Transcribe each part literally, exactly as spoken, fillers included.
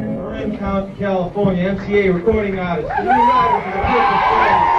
Marin County, California, M C A recording artist. The new riders of the Purple Flame.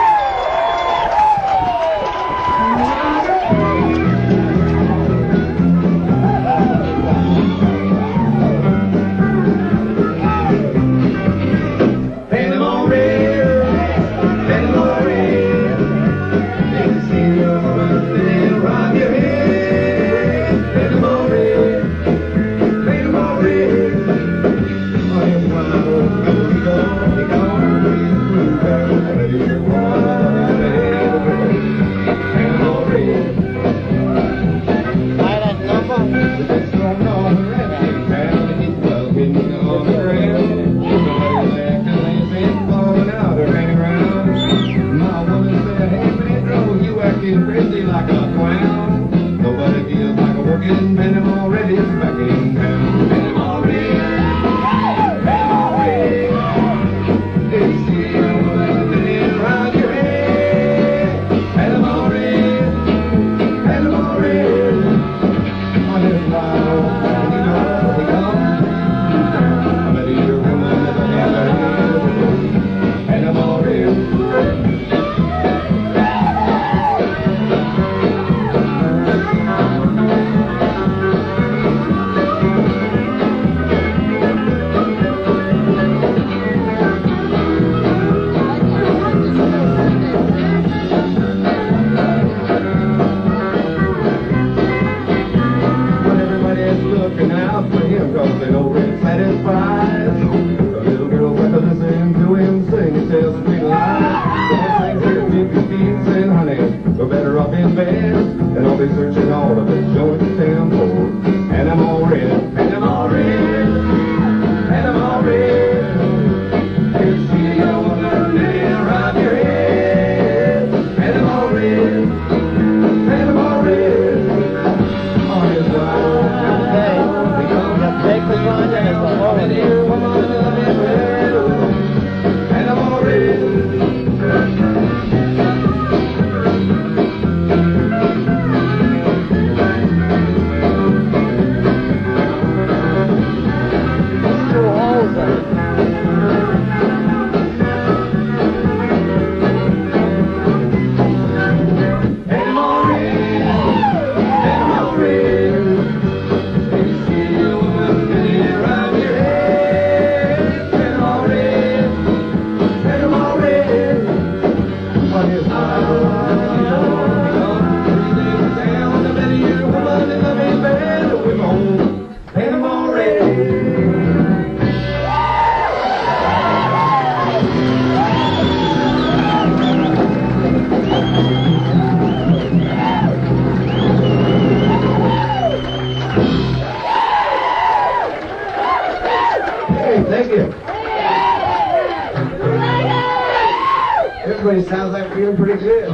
Everybody sounds like we're doing pretty good.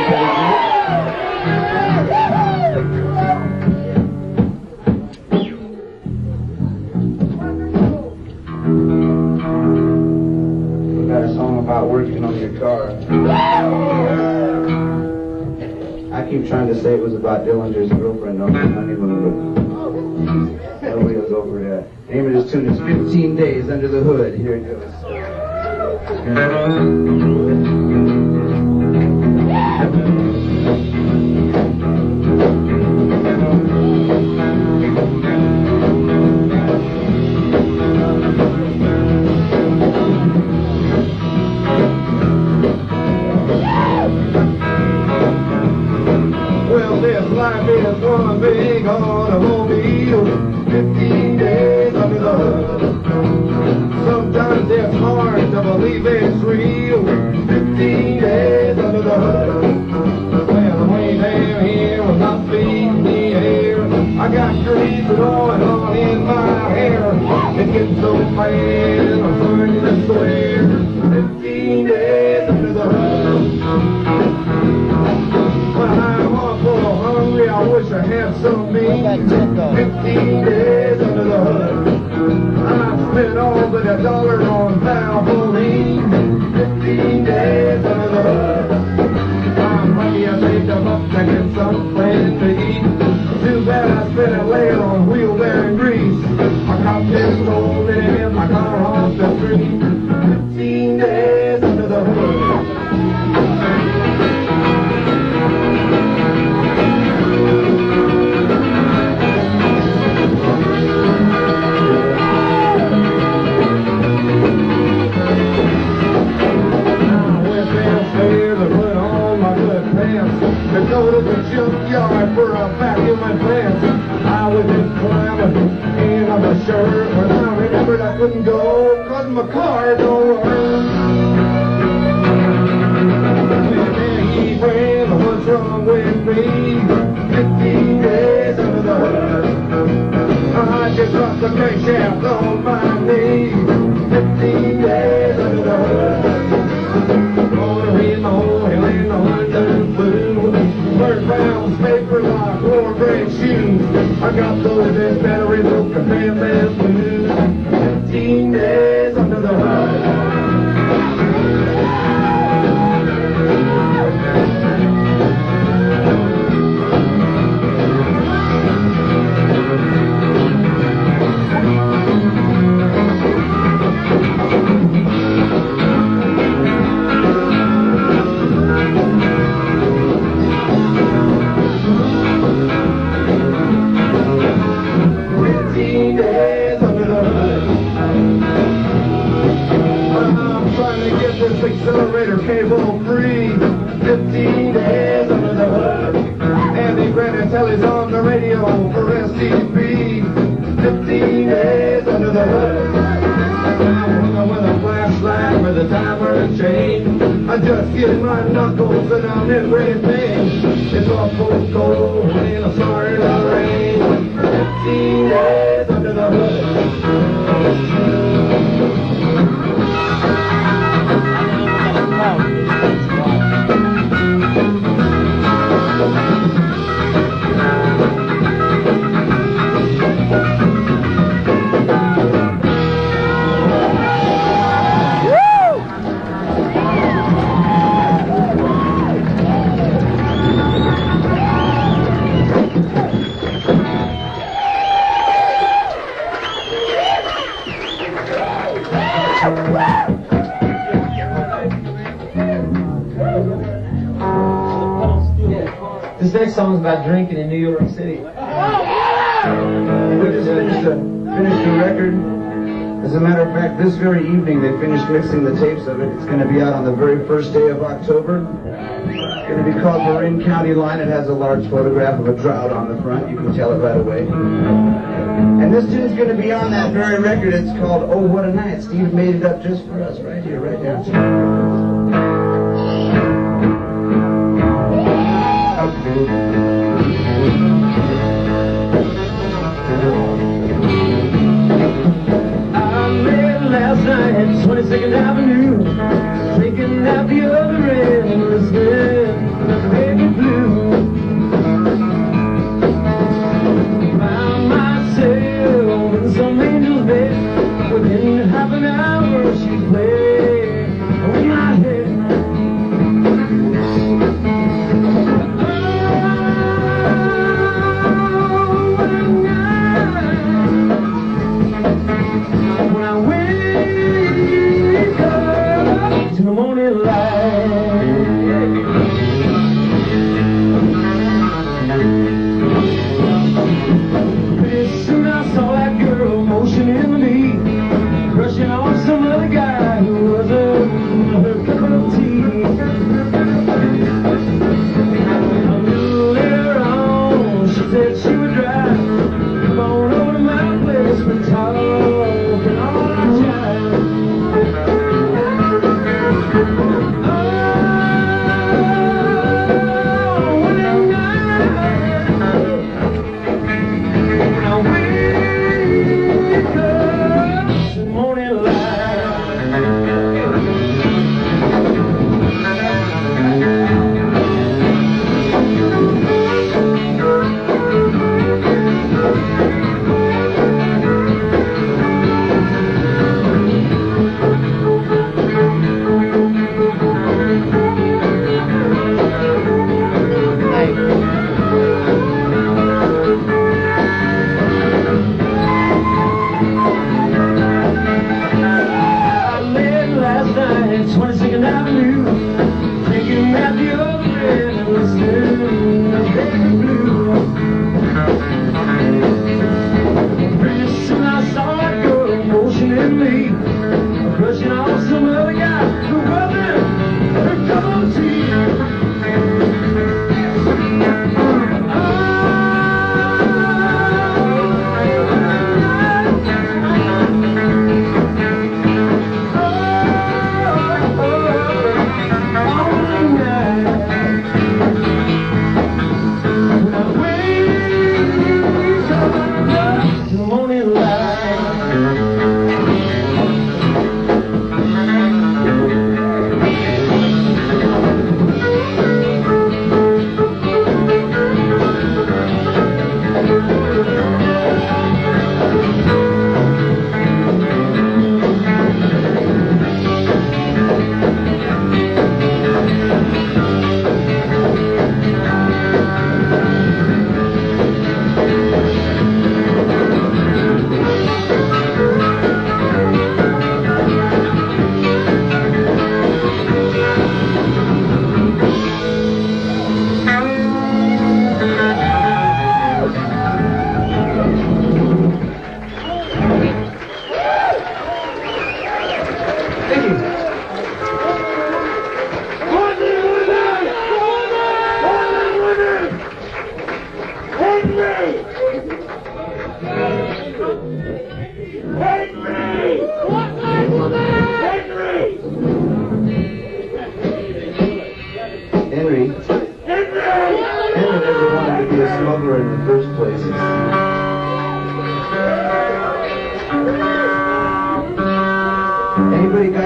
We got a song about working on your car. I keep trying to say it was about Dillinger's girlfriend on the honeymoon, but nobody will go for that. The name of this tune is fifteen days Under the Hood. Here it goes. Well, this life is one big automobile, fifteen days under the hood. Sometimes it's hard to believe it's real, fifteen days under the hood. Well, I'm way down here with my feet in the air. I got grease and oil on in my hair. It gets so bad, I'm starting to swear, fifteen days under the hood. When I'm awful hungry, I wish I had some meat, fifteen days under the hood. I spent all but a dollar on Valvoline, fifteen days under the hood. I'm lucky I saved them up to get something to eat. Too bad I spent it later on wheel bearing grease. I got this old in my car. Hartford I couldn't go, cause my car don't work. Well, what's wrong with me? Fifteen days under the hood. I just dropped the crankshaft on my knee. Fifteen days under the hood. Gonna read my whole hell in the London blue. First pounds paper like cornbread shoes. I got those in battery milk and cranberry blues. Fifteen days under the hood. Accelerator cable free. Fifteen days under the hood. Andy Granatelli's on the radio for S T B. Fifteen days under the hood. I'm with a flashlight with a timer and chain. I just get my knuckles and I'm in great pain. It's all cold, cold in a Florida rain. Fifteen days under the hood. This next song's about drinking in New York City. We just finished a, finished a record. As a matter of fact, this very evening they finished mixing the tapes of it. It's going to be out on the very first day of October. It's going to be called Marin County Line. It has a large photograph of a drought on the front. You can tell it right away. And this tune's going to be on that very record. It's called Oh What a Night. Steve made it up just for us right here, right down here. twenty-second Avenue, drinking at the other end, listening to the baby blue. Found myself in some angel's bed. Within half an hour, she played on my head. Oh, when I went to the morning light,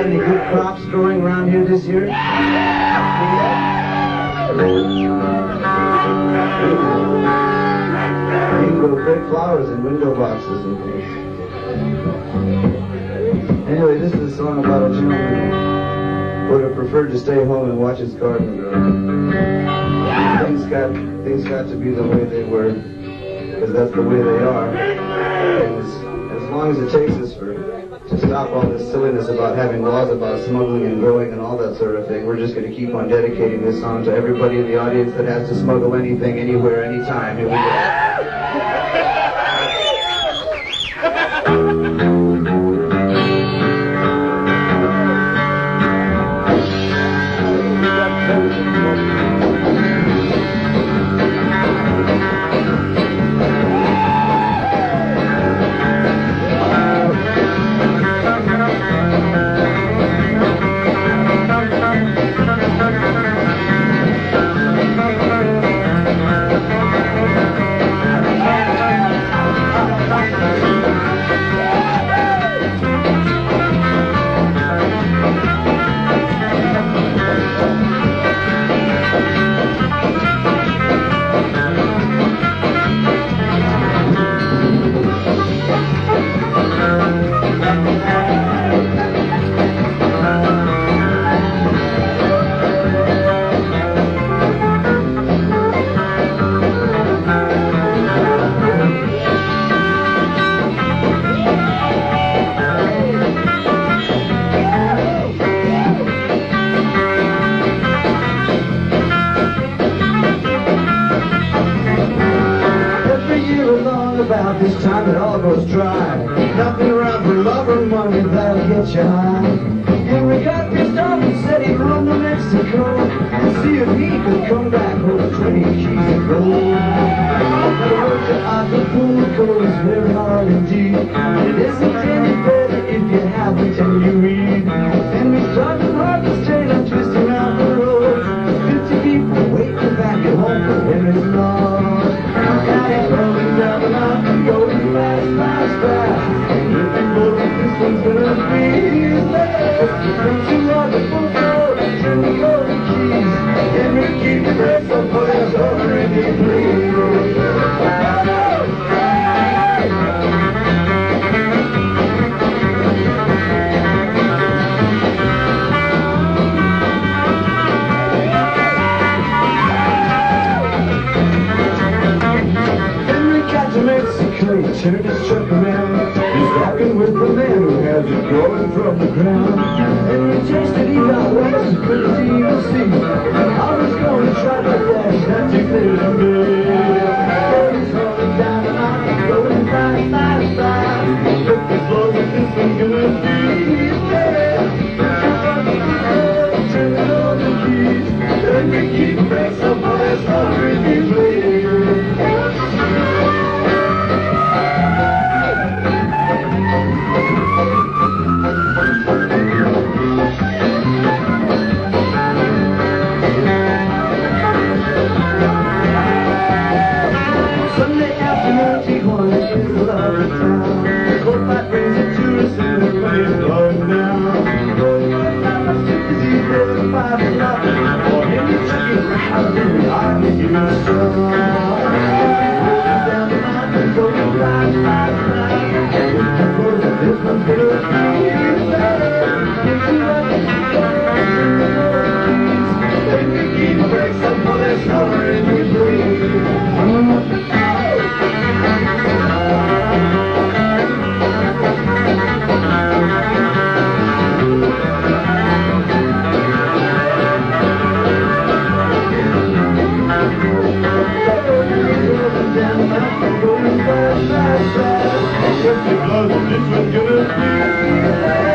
any good crops growing around here this year? You can grow great flowers in window boxes and things. Anyway, this is a song about a gentleman who would have preferred to stay home and watch his garden grow. Things got, things got to be the way they were, because that's the way they are. And as, as long as it takes us for to stop all this silliness about having laws about smuggling and growing and all that sort of thing, we're just going to keep on dedicating this song to everybody in the audience that has to smuggle anything, anywhere, anytime. Here we go. About this time it all goes dry. Nothing around for love or money that'll get you high. Henry got pissed off and said he'd run to Mexico and see if he could come back with twenty keys of gold. The road to Acapulco is very hard indeed. It isn't any better if you haven't and you read. Henry started hard to stay and twist around the road. Fifty people waiting back at home for Henry's love. Rolling down the mountain, going fast, fast, fast. Looking for this one's gonna be his last. Come to Acapulco, turn the golden keys. Henry, keep the brakes on, put us over in the breeze. Turned his truck around. He's walking with the man who has it growing from the ground. And we tasted he got wet, he couldn't even see. I was going to try to flash, not too clear to me. Oh, he's rolling down the mountain, going fast, fast, fast. Look as long as this one's gonna be his last. Turn it on the keys. Turn the key brakes up on his hungry please. Sunday afternoon, Tijuana is a lovely town. Cold light brings the tourists and they're playing love now. Going on down the fifties, there's five o'clock. For Henry took his round in the army, he was strong. Rolling down the mountain, going fast, fast, fast. Looking for that this one's gonna be his last. If you like it, you gotta turn the keys. Then you keep the brakes up for that summer in your breeze. Just because this one's gonna be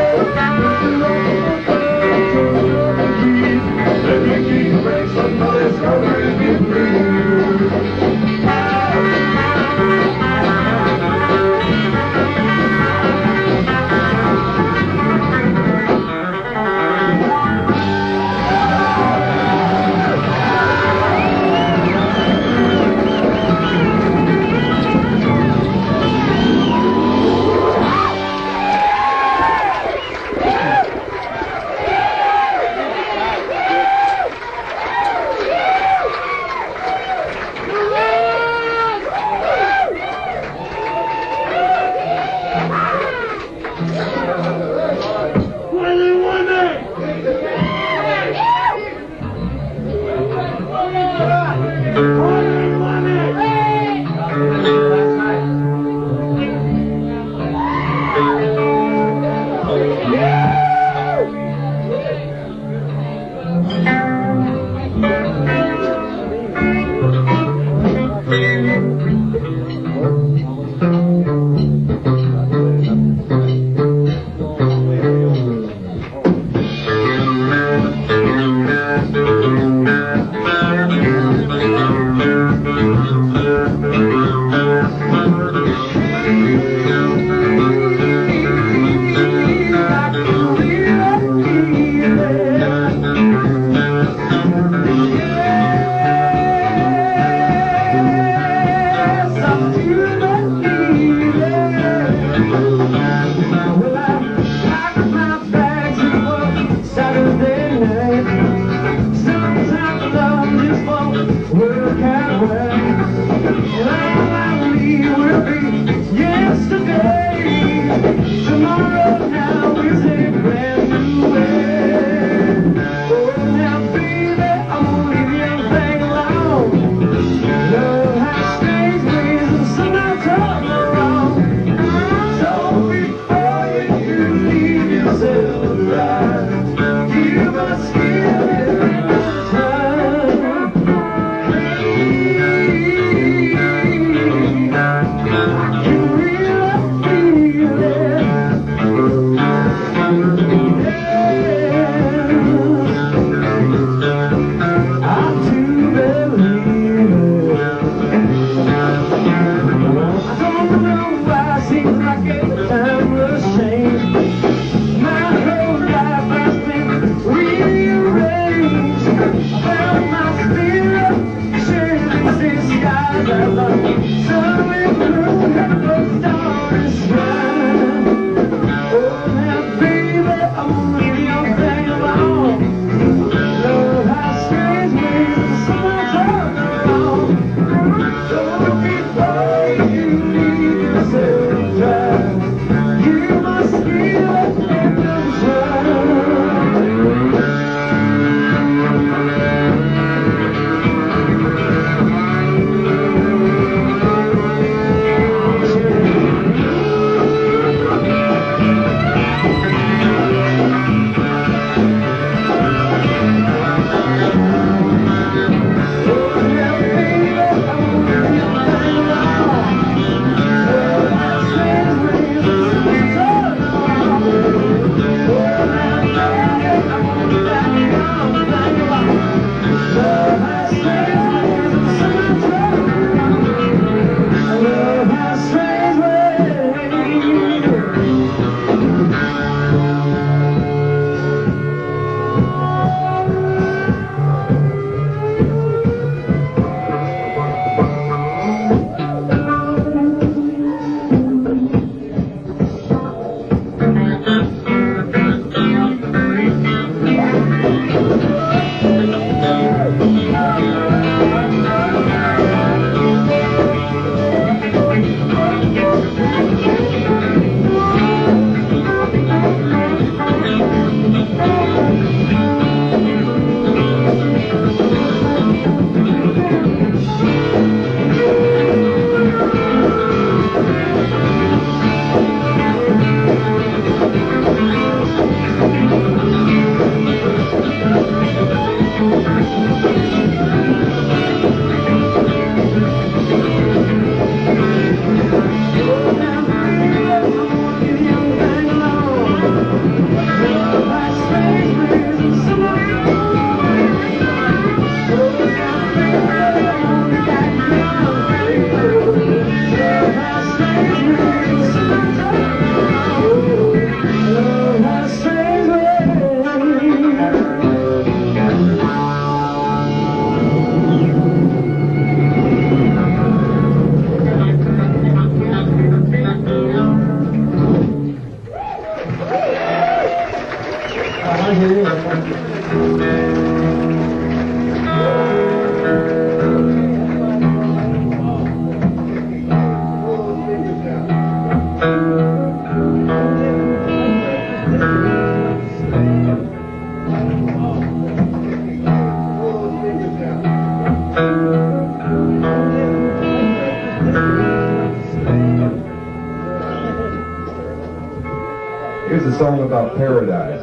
Here's a song about paradise.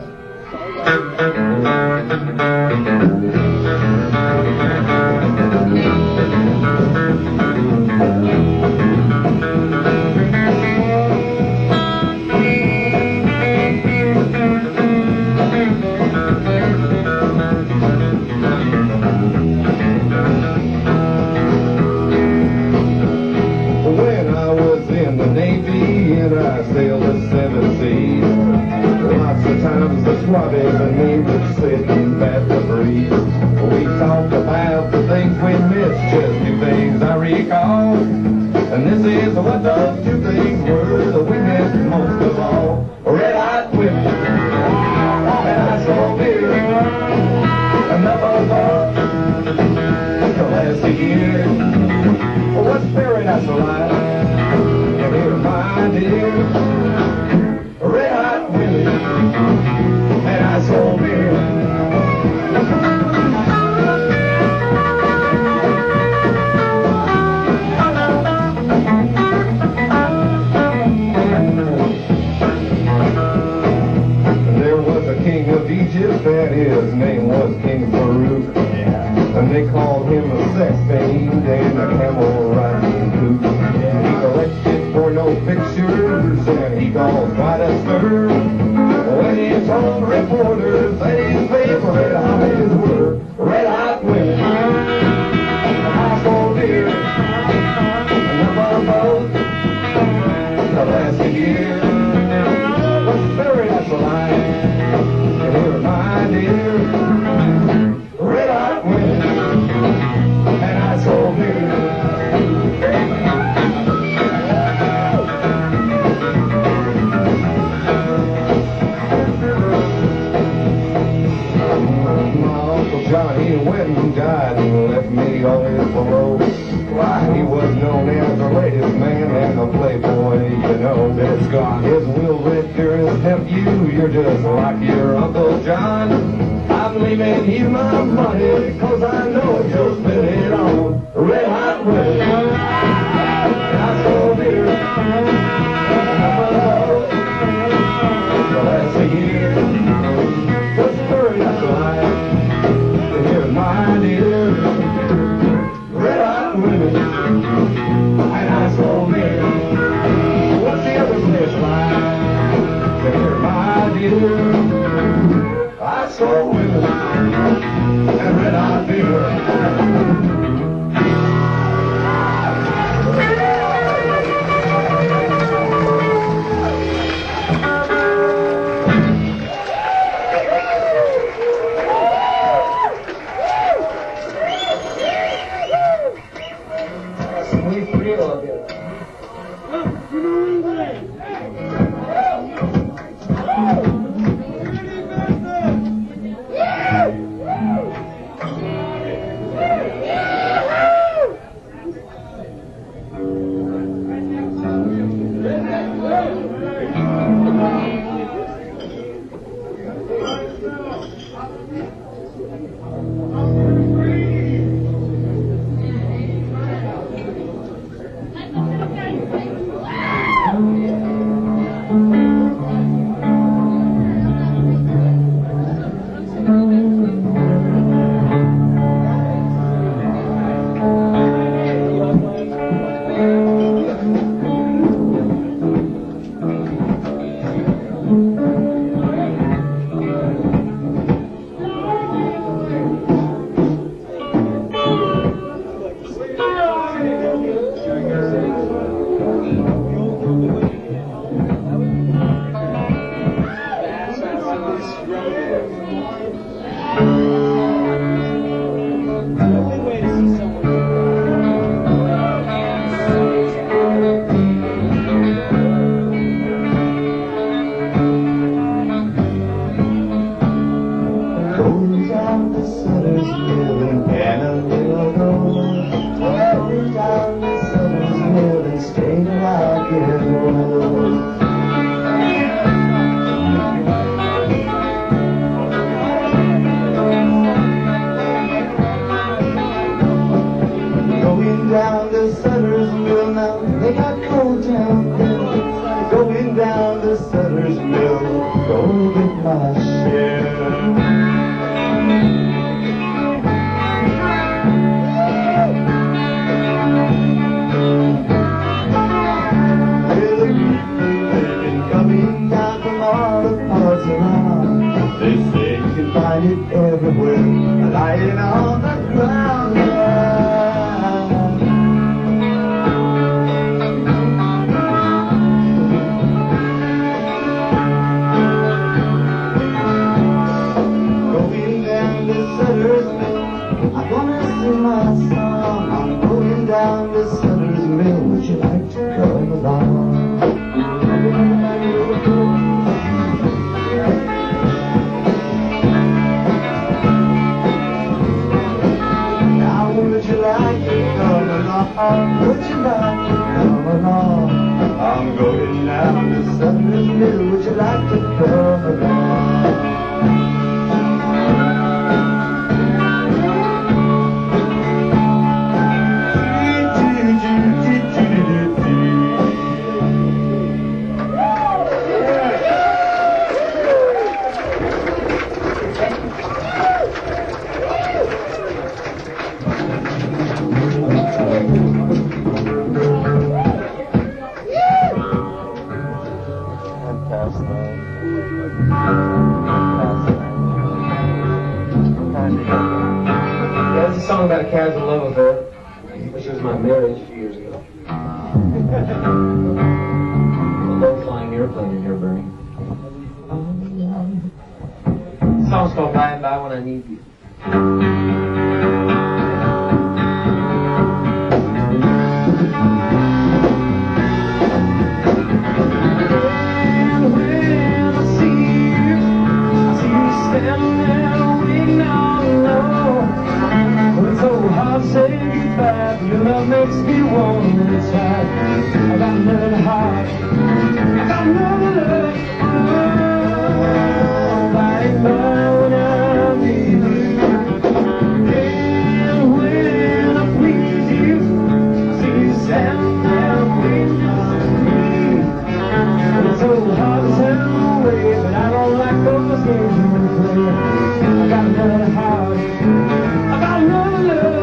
When I was in the Navy and I sailed the seven seas, lots of times the swabbies and me would sit and bat the breeze. We talked about the things we missed, just two things I recall. And this is what those two things were that we missed most of all. Red-hot women, and ice cold beer, and the buzz to last a year. What's paradise like? And here, my dear, red-hot women and ice cold beer. There was a king of Egypt, and his name was King Farouk. And they called him a sex fiend and a camel riding kook. He collected for no pictures, and he caused quite a stir when told reporters that his favorite hobbies were red hot women, high school beer, and up boat. The last year was very natural line. Here, my dear, red hot women and high school beer. John, he went and died and left me all his below. Why, he was known as the latest man and a playboy, you know. It's gone. His Will Richter, his nephew, you're just like your Uncle John. I'm leaving you my money, cause I know you'll spend it on red hot women. I saw beer. So that's a year. What's the story that's alive? My dear, red hot women and I saw beer. What's the other place like? There, my dear, I saw women and red hot beer. Past that. a song about a casual love affair, which was my marriage a few years ago. A low-flying airplane in here, Bernie. The song's called By and By When I Need You. Your love makes me warm inside. I got another heart. I got another love. By and by when I need you. And when I please you, see you standing there waiting on me. It's so hard to tell away, but I don't like those games you play. I got another heart. I got another love.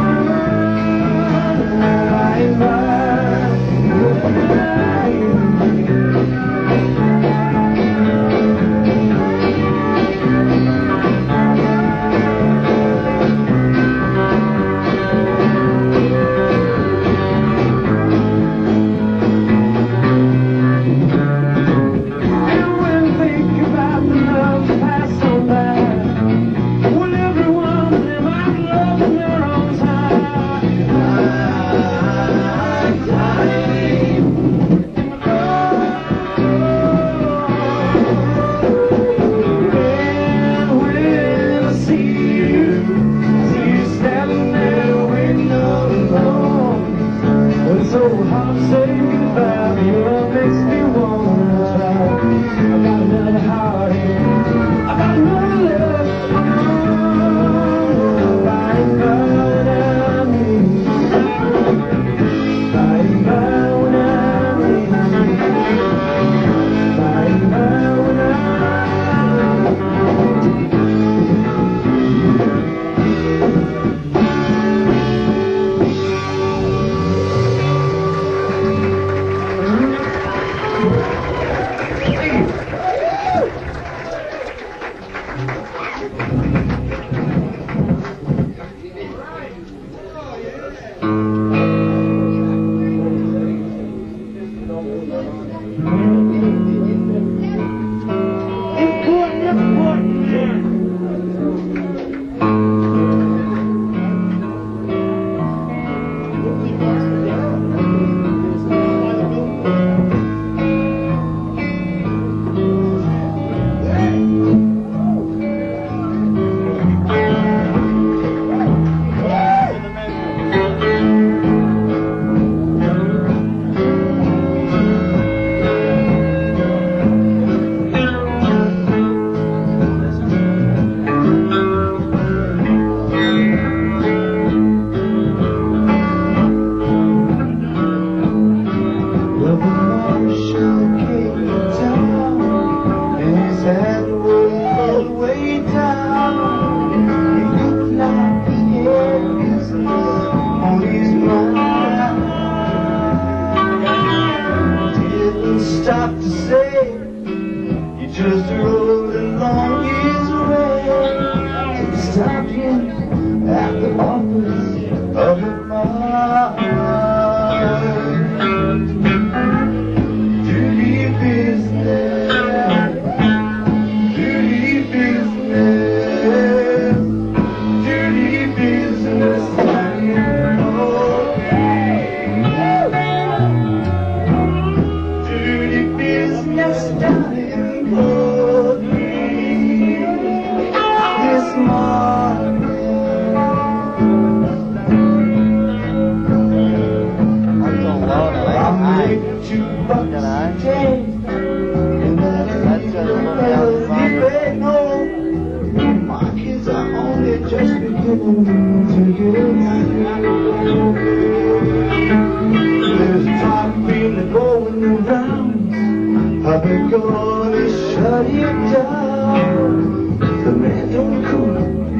There's a talk feeling going around. I've been gonna shut it down. The man don't cool,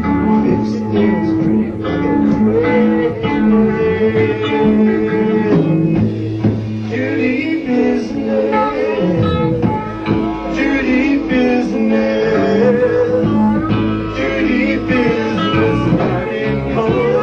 fix things pretty fucking crazy. Dirty business, dirty business, dirty business. I didn't call.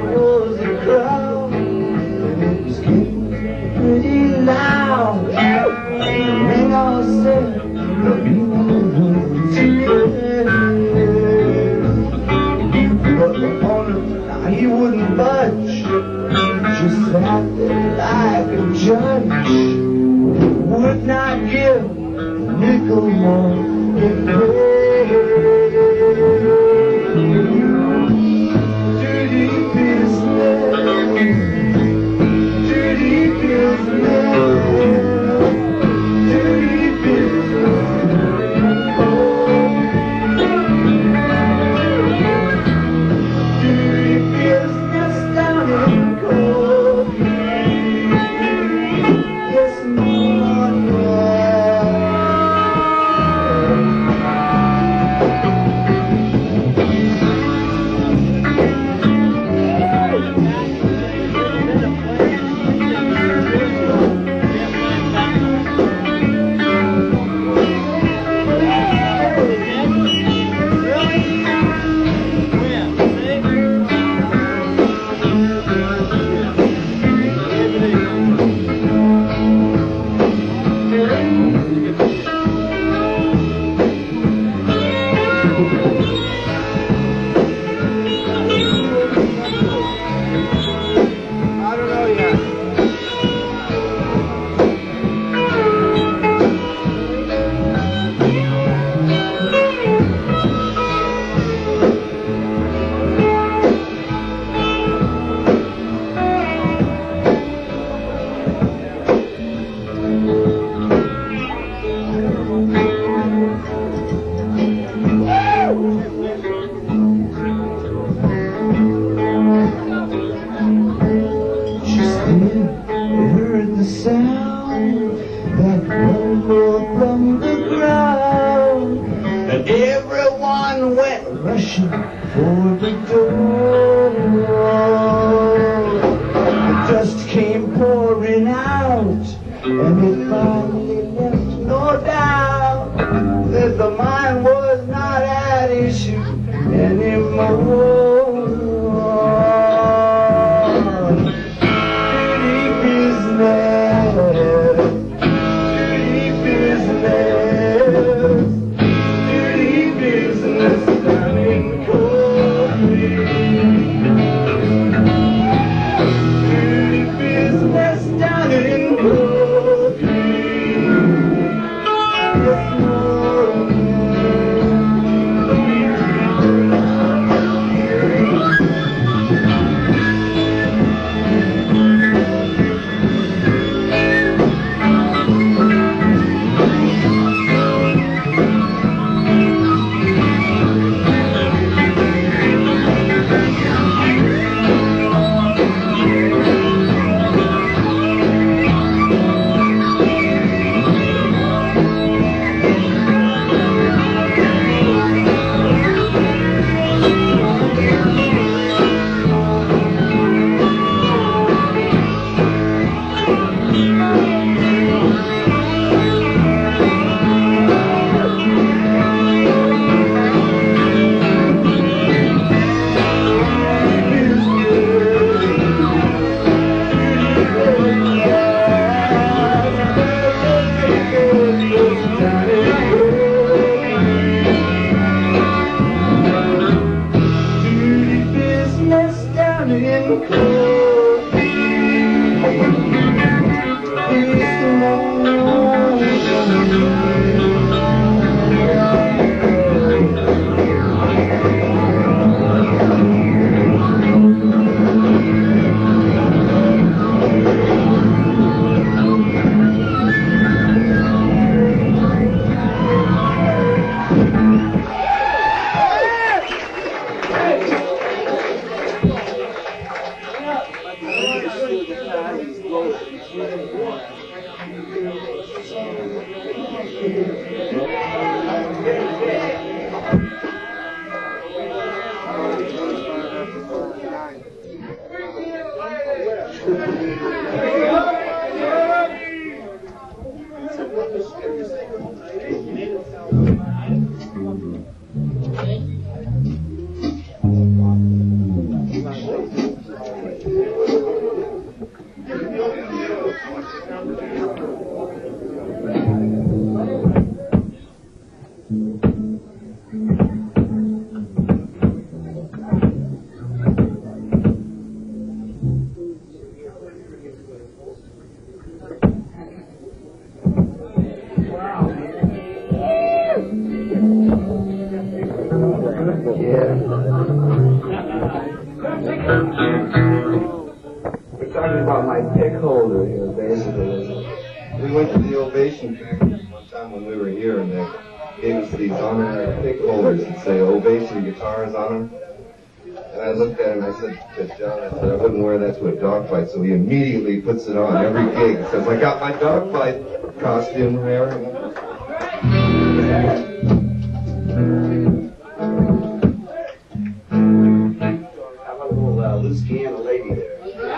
was a crowd, and it was getting pretty loud. And I said, you were but the owner, he wouldn't budge. Just sat there like a judge. Would not give a nickel more in pay. Dirty business, dirty business, dirty business. Dirty business down in Cold Creek. Yes, Lord, yeah. I don't know yet. Heard the sound that rumbled from the ground, and everyone went rushing for the door. The dust came pouring out, and it finally left no doubt that the mine was not at issue anymore. my pick holder here, basically. We went to the Ovation Factory one time when we were here, and they gave us these honorary pick holders that say Ovation Guitars on them. And I looked at him and I said to John, I said, I wouldn't wear that to a dogfight. So he immediately puts it on every gig. He says, I got my dogfight costume there. Have a little uh, loose can of lady there.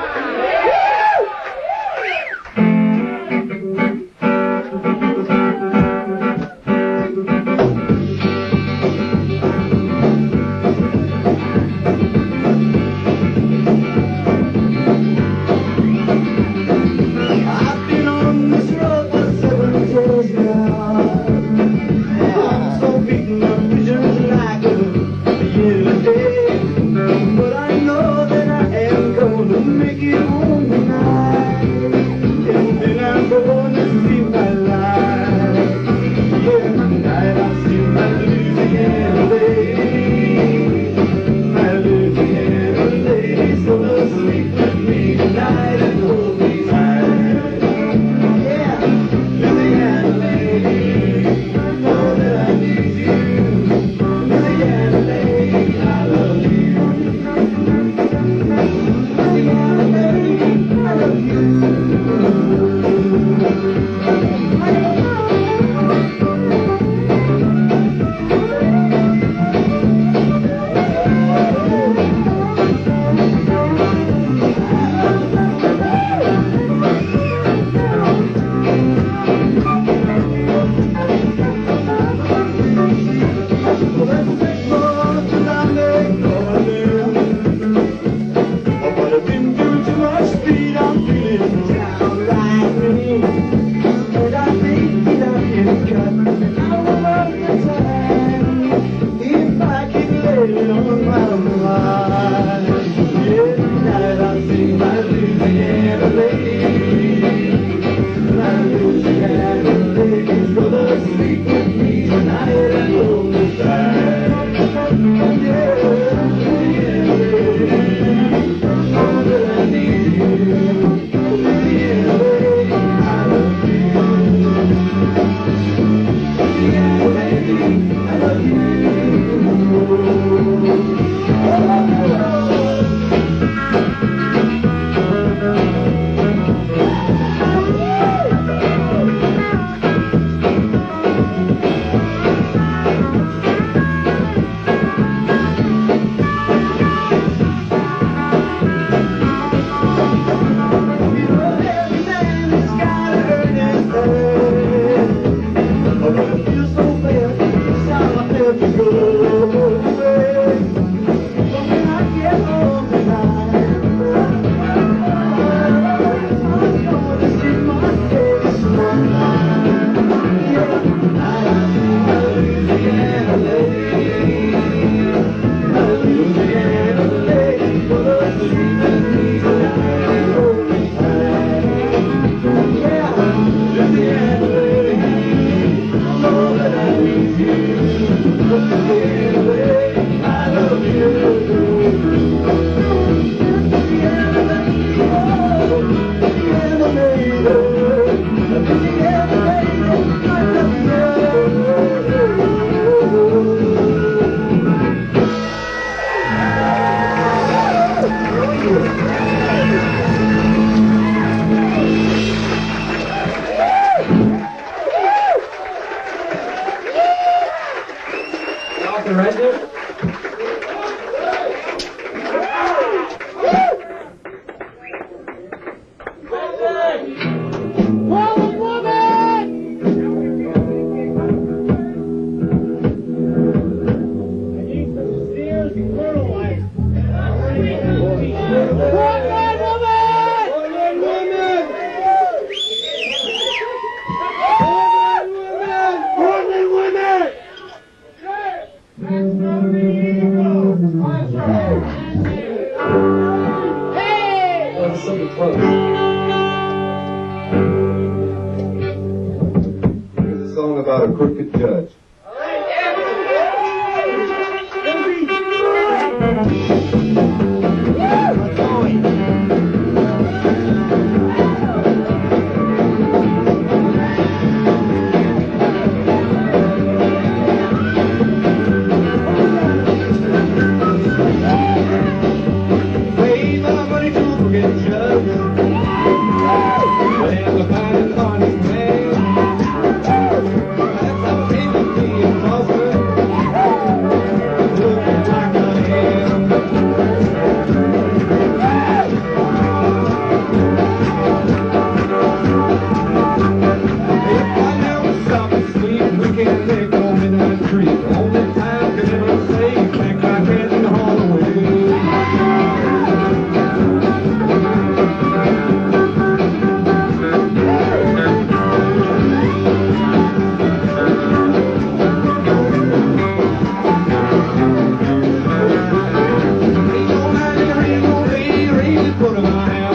About a crooked judge.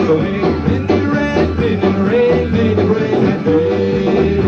pass away. In the rain, in the rain, in the rain that day.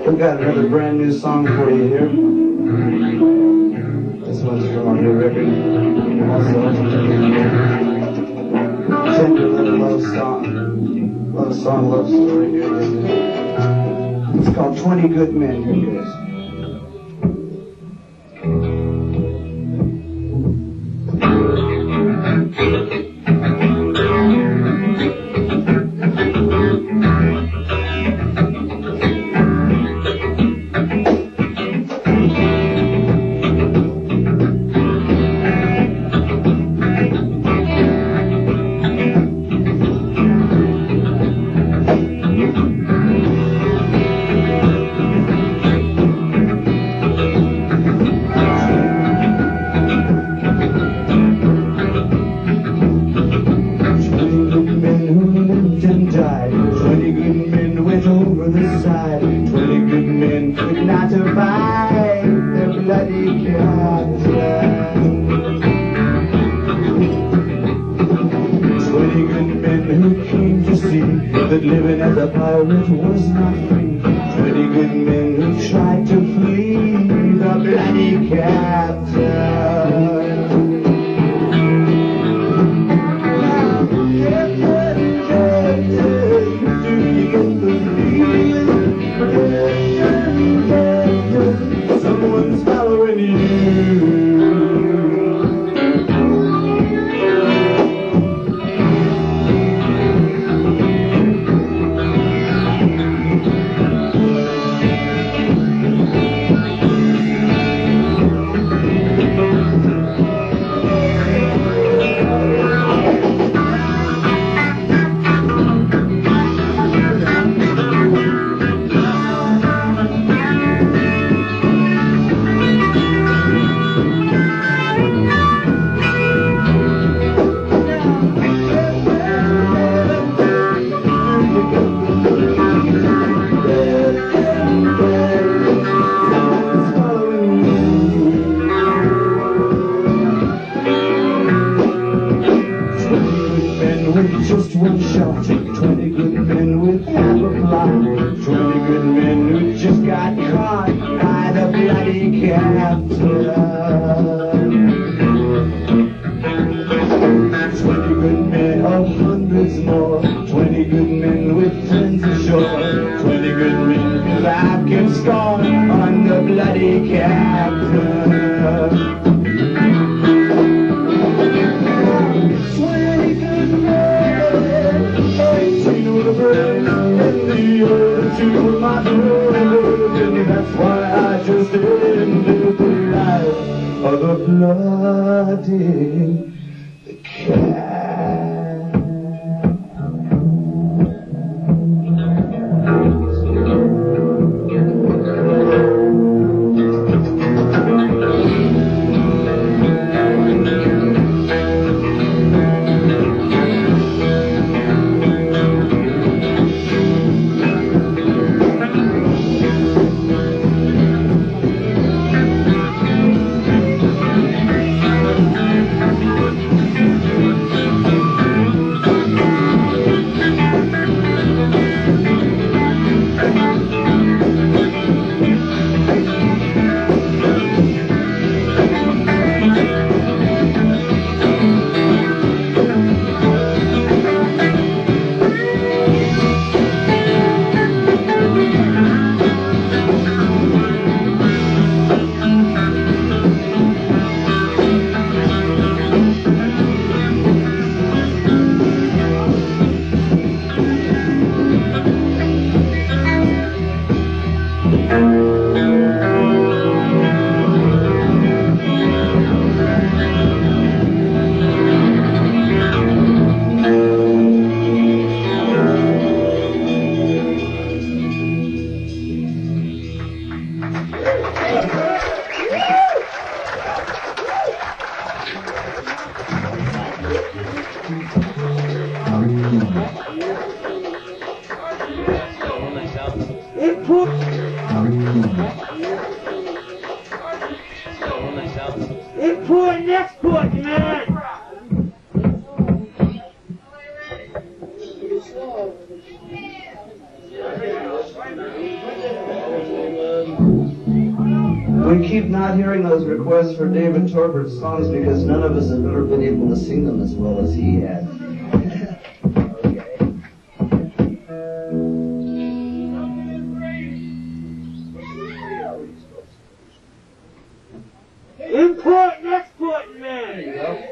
We got another brand new song for you here. This one's from our new record. Also, tender little love song, love song, love story. Here it is. It's called twenty Good Men. Here it is. Twenty good men went over the side. Twenty good men could not survive the bloody captain. Twenty good men who came to see that living as a pirate was not free. Twenty good men who tried to flee the bloody captain. Someone's following you. With just one shot, twenty good men with half a plot, twenty good men who just got caught by the bloody captain. Twenty good men of hundreds more, twenty good men with friends ashore, twenty good men who life kept score on the bloody captain. To my road, that's why I just ended the life of a bloody cat. keep not hearing those requests for David Torbert's songs because none of us have ever been able to sing them as well as he had. Important, exporting man. There you go.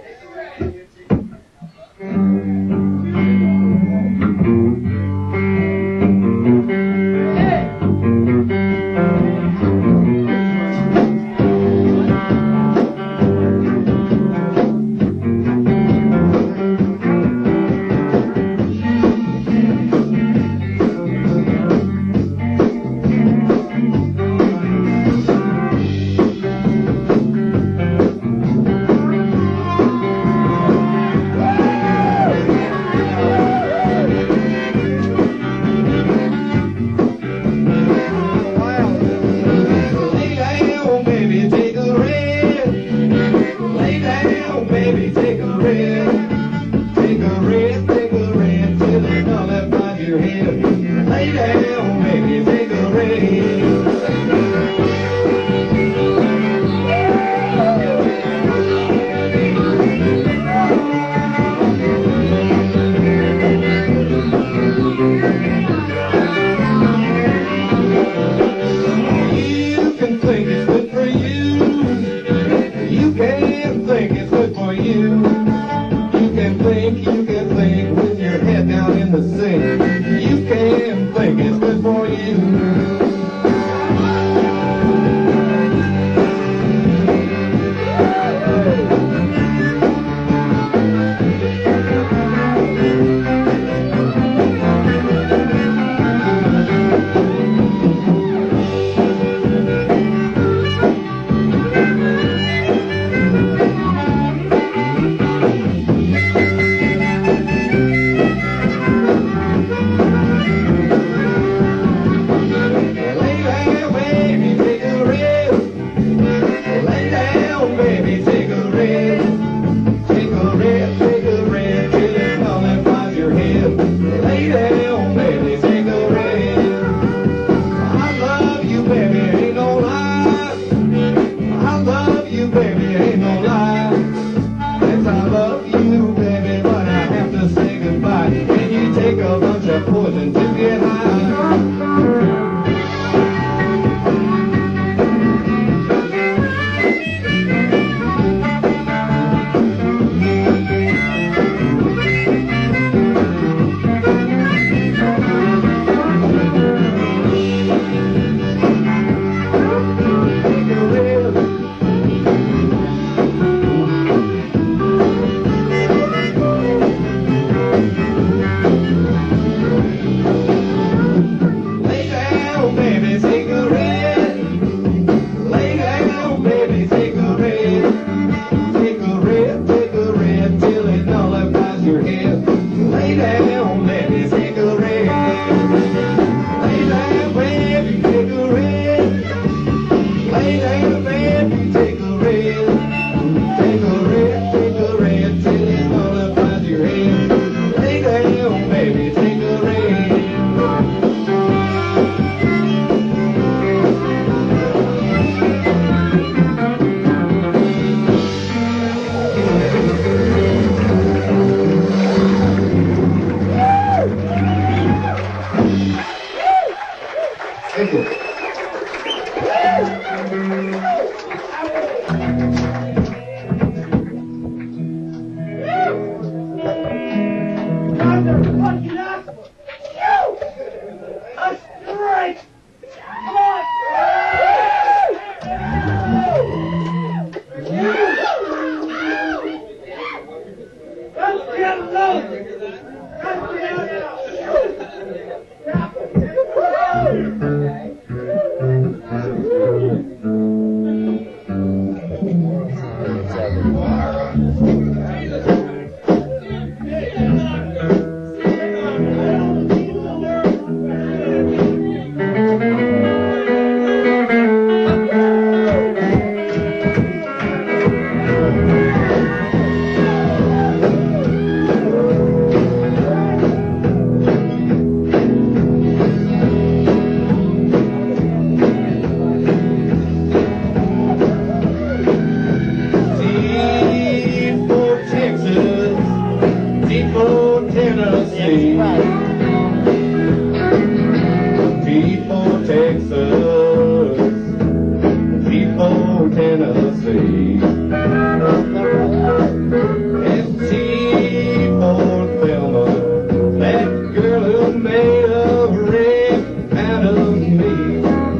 made a wreck out of me.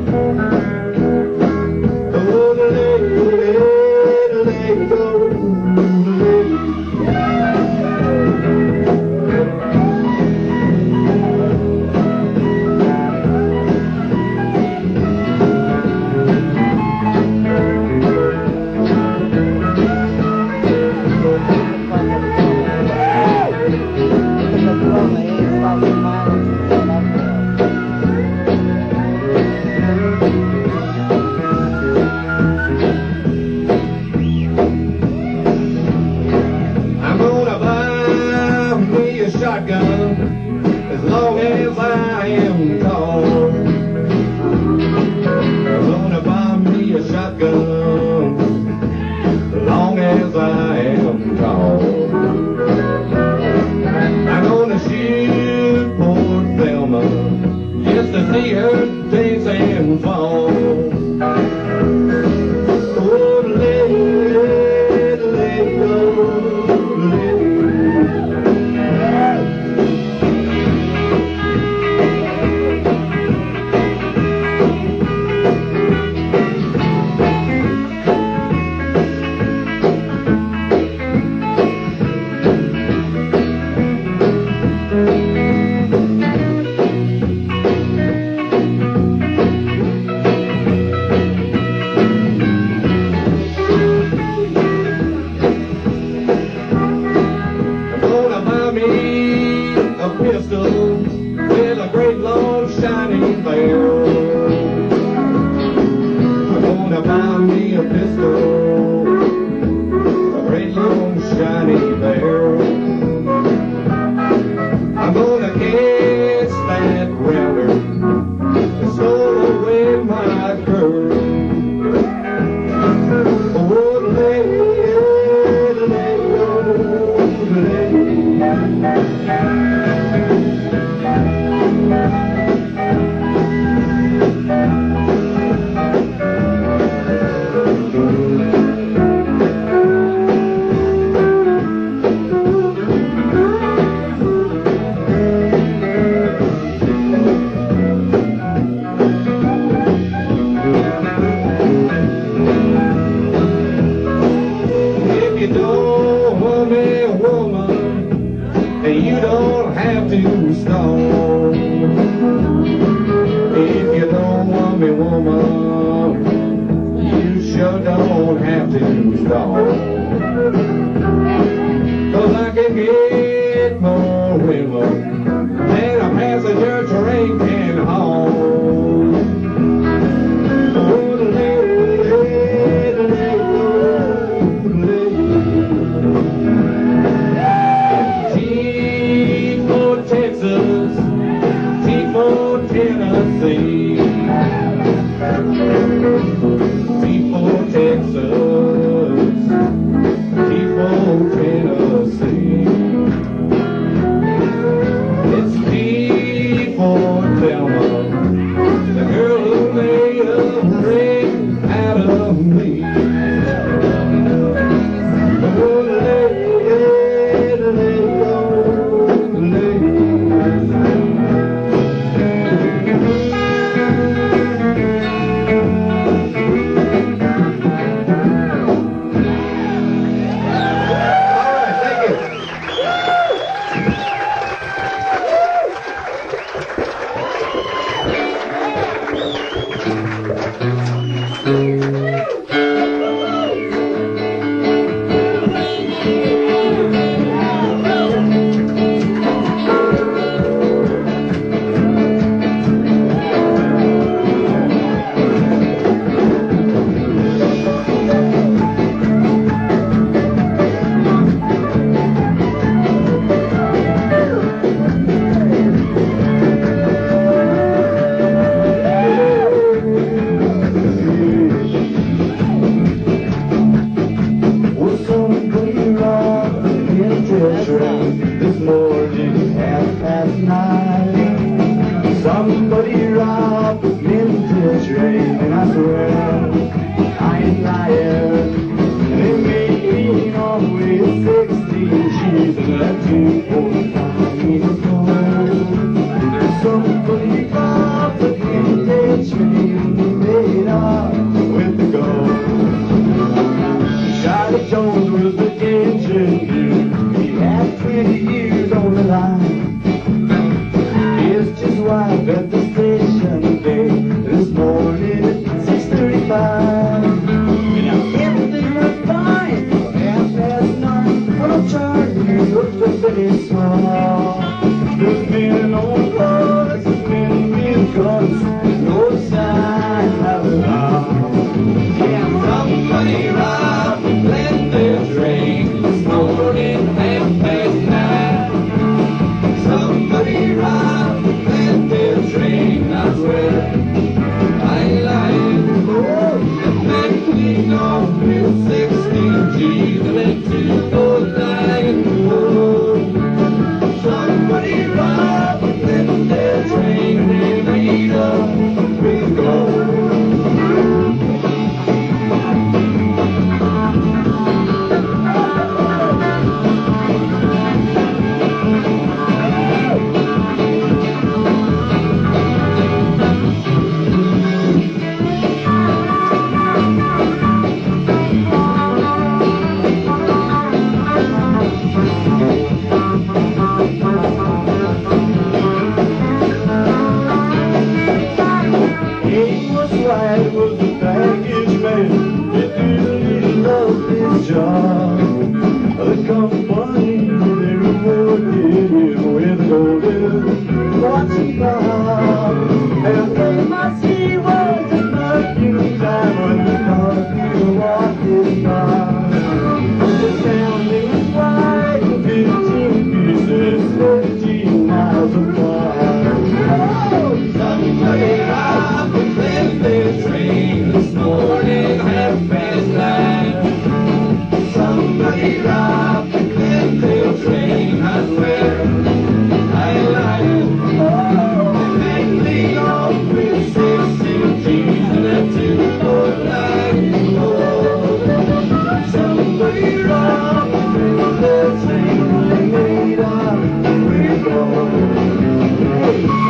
Oh, let, let, let go. I'm gonna buy me a shotgun as long as I am tall. I'm gonna buy me a shotgun as long as I am tall. I'm gonna shoot poor Thelma just to see her dance and fall. Oh, let, let, let go, let pistol with a great long shiny barrel. I'm gonna buy me a pistol, a great long shiny barrel. I'm gonna catch that rounder that stole away my girl. Oh, let, let go, let. If you don't want me, woman, then you don't have to stall. If you don't want me, woman, you sure don't have to stall. 'Cause I can get more women than a passenger train can haul. Oh, let, let, let go, let. T for Texas, T for Tennessee, T for Texas, T for Tennessee. It's T for Thelma, the girl who made a wreck out of me. Oh, let, let go, let. This morning, half past nine, somebody robbed the vintage train, and I swear I ain't lying. And it made me all the way to sixteen, she's in that two forty-five years old. somebody robbed the Indian train he made off with the gold. Charlie Jones was the engineer. He had twenty years on the line. Kissed his wife at the station gate this morning at six thirty-five. Everything was fine till half past nine. Well, Charlie looked a bit small. There's been no blood, there's been big guns, no sign of love. Yeah, somebody robbed the Glendale train this morning half past nine. Somebody robbed the Glendale train, I swear. I lied. Oh, the man cleaned off with sixteen G's and went to go lying. Somebody robbed the Glendale train, they made up with gold. Job. The company, they rewarded him with a golden watching bar. And they must see was a perfume time when the coffee walked his bar. The family was white and fifteen pieces, thirteen miles apart. Oh, somebody robbed the Glendale train this morning, half past nine. Somebody robbed the Glendale train, I swear. I lied. Oh, they lead off with sixteen G's and a two-foot line. Oh, somebody robbed the Glendale train, they made up with gold. Hey.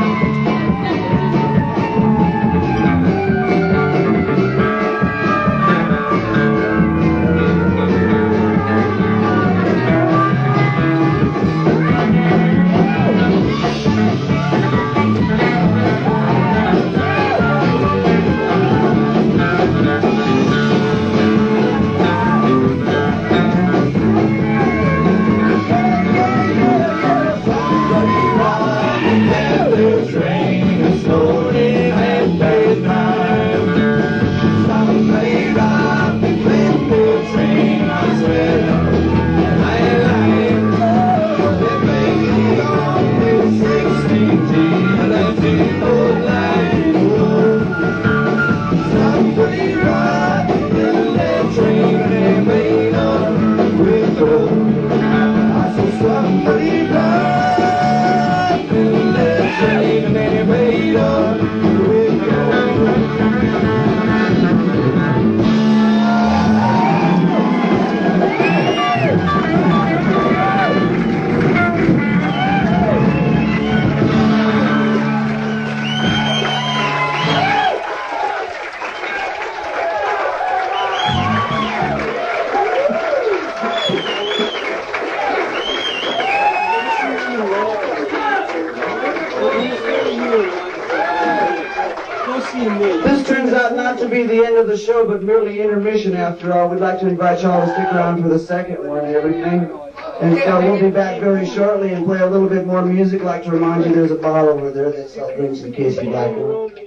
This turns out not to be the end of the show, but merely intermission after all. We'd like to invite y'all to stick around for the second one and everything. And uh, we'll be back very shortly and play a little bit more music. I'd like to remind you there's a bar over there that sells drinks in case you'd like one.